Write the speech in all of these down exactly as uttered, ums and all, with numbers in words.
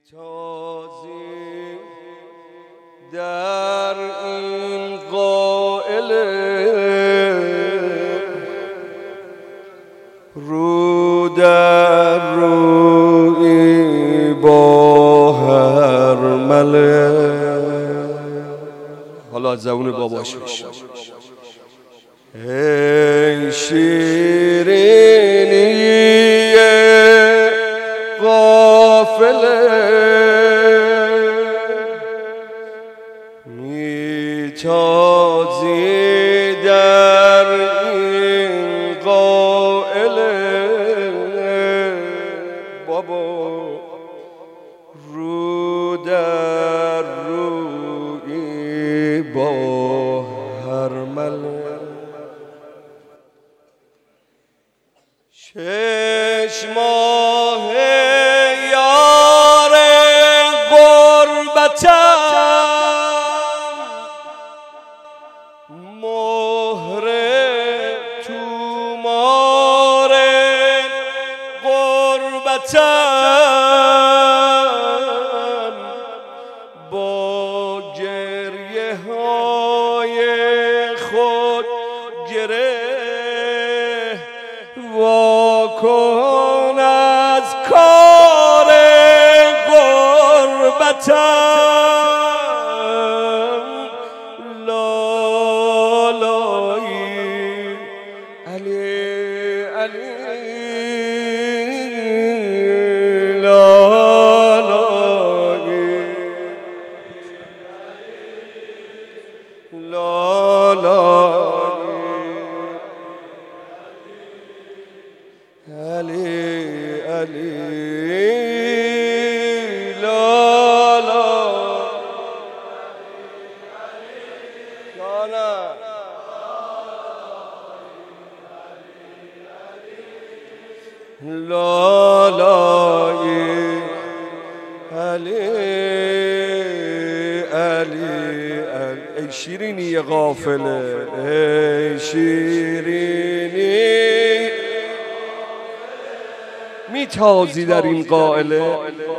تازی در این قائله رو در روی با هر مله. حالا از زبون باباش میشه ای شیرینی غافله میتازی در این قائله بابا رو در روی با هر مله. شش ماه یار غربتم مهر تومار غربتم با گریه های خود گره واکن از کار غربتم لالایی علی علی لالایی لالایی علی علی لا لا لا لا لا علی علی ای شیرینی غافله ای شیرینی میتازی در این قائله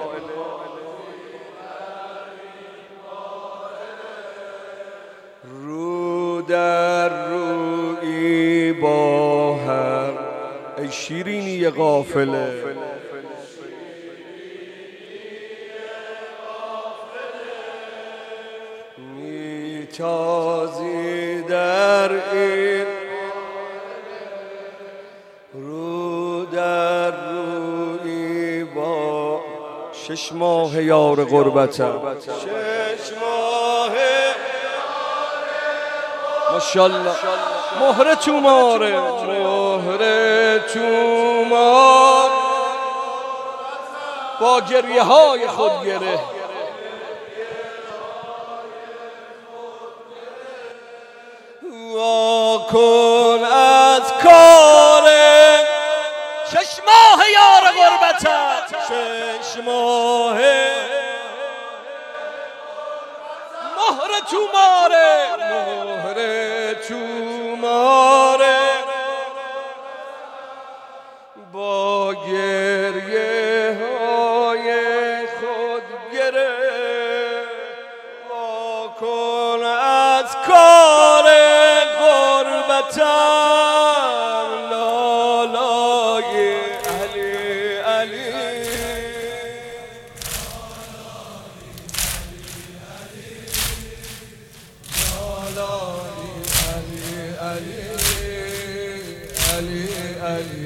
رو در روی با هم ای شیرینی غافله میتازی در این رو در روی با شش ماه یار غربتم شش ماه ماشاءالله مهر توماره مهر تومار با گریه های خود گره واکن از کار شش ماه یار غربتم شش ماه مهر توماره مهر توماره با گریه های خود گره واکن از کار غربتم لالای علی علی لالای علی علی علی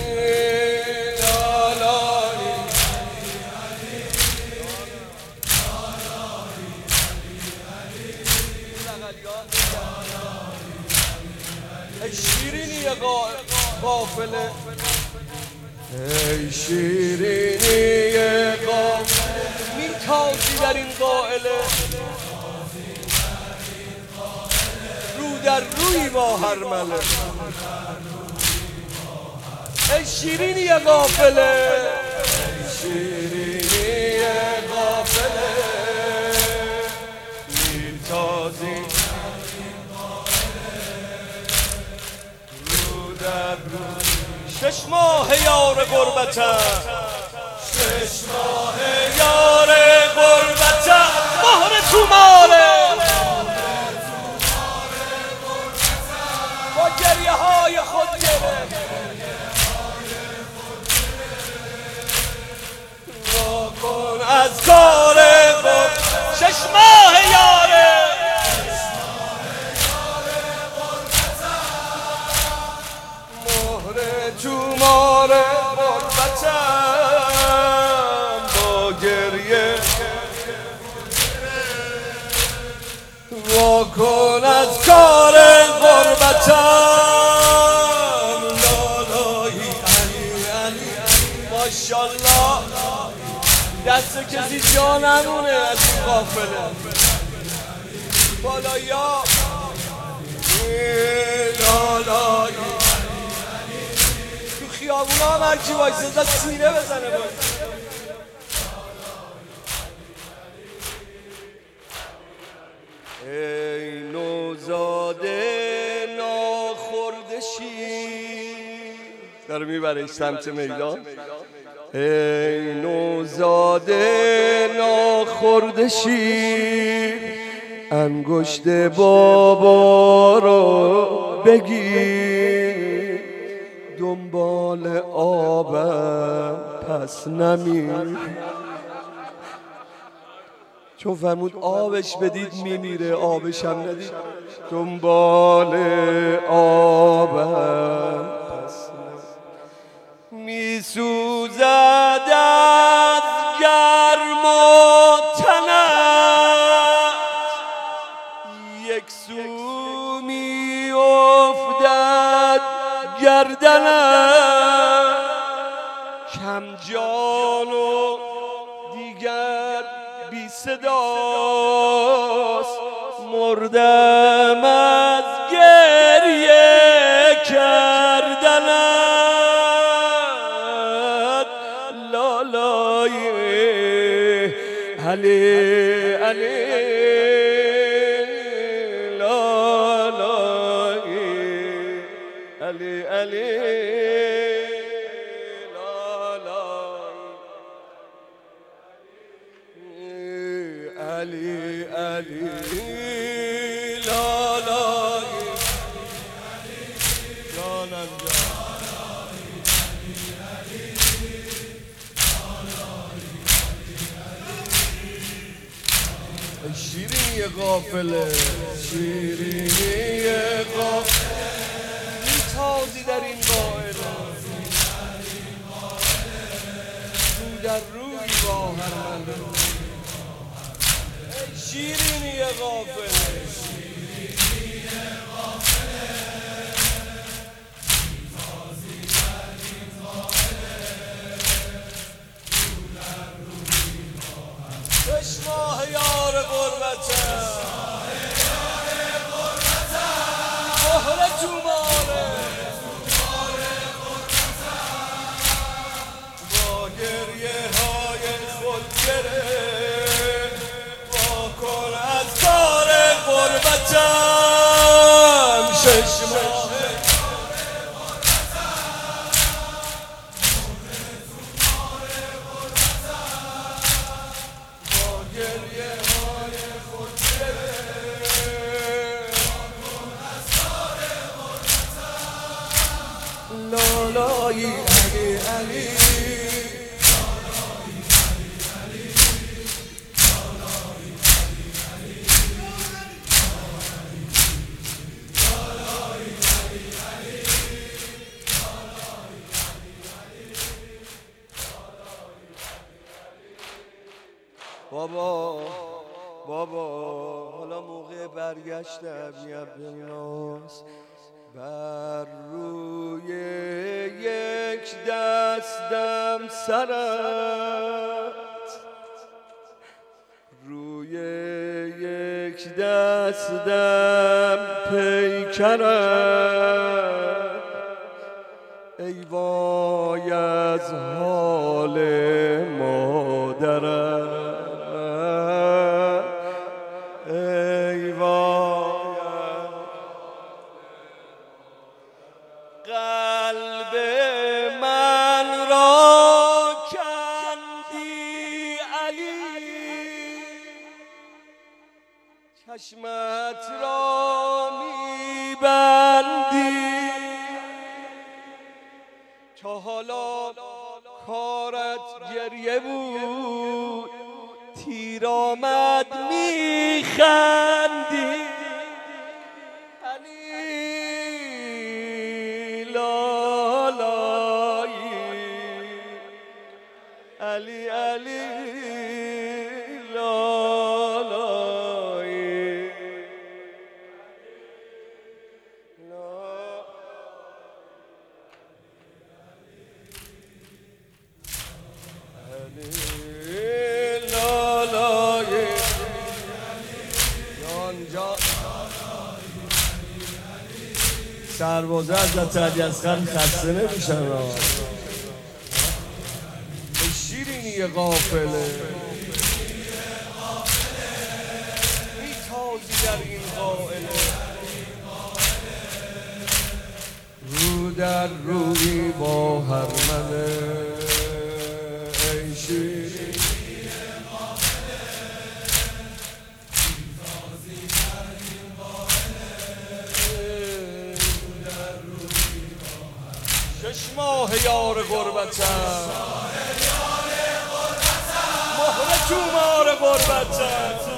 ای شیرینی غافله ای شیرینی غافله میتازی در این قائله رو در روی با هر مله ای شیرینی غافله ای شیرینی غافله میتازی شش ماه یار غربتم شش ماه یار از کار غربت. شش ماه یاره مهره تو ماره غربتم با گریه واکن از کار غربتم. لالایی علی علی ماشالله دست کسی جا نمونه از این قافله بالایا لالایی تو خیابونا هم هرکی وایسه سینه بزنه باید. ای نوزاده ناخورده شیر داره میبره سمت میدان. ای نوزاده ناخورده شیر انگشت بابا رو بگیر دنبال آبم پس نمیر. چون فرمود آبش بدید میمیره آبش هم ندید دنبال آبم پس میسوزد از گرم و تنت یک سو میافتد گردنت کم جان و دیگر بی صداست مردم از گریه کردنت. لالای علی علی لالای علی علی علی علی لالای جانم جان شیرینی قافله شیرینی قافله میتازی در این قائله رو در روی با هر من شیرینی غافله شیرینی غافله میتازی در این قائله رو در روی با هر شش ماه یار غربتم مهره تو ماره با گریه های خود گره واکن از کار غربتم. شش ماه با گریه های خود گره لالایی علی علی بابا بابا حالا موقع برگشتم یبناس بر روی یک دستم سرت روی یک دستم پیکرت ای وای از حال مادرت ای وای قلب من را کندی علی چشمت را میبندی تا حالا کارت گریه بود تیر آمد میخندی علی لالایی علی علی لالایی سربازه حضرت علی اصغر خسته نمیشن ها شیرینی قافله میتازی در این قائله رو در روی با هرمنه ای شیرینی شش ماه یار غربتم مهر تومار غربتم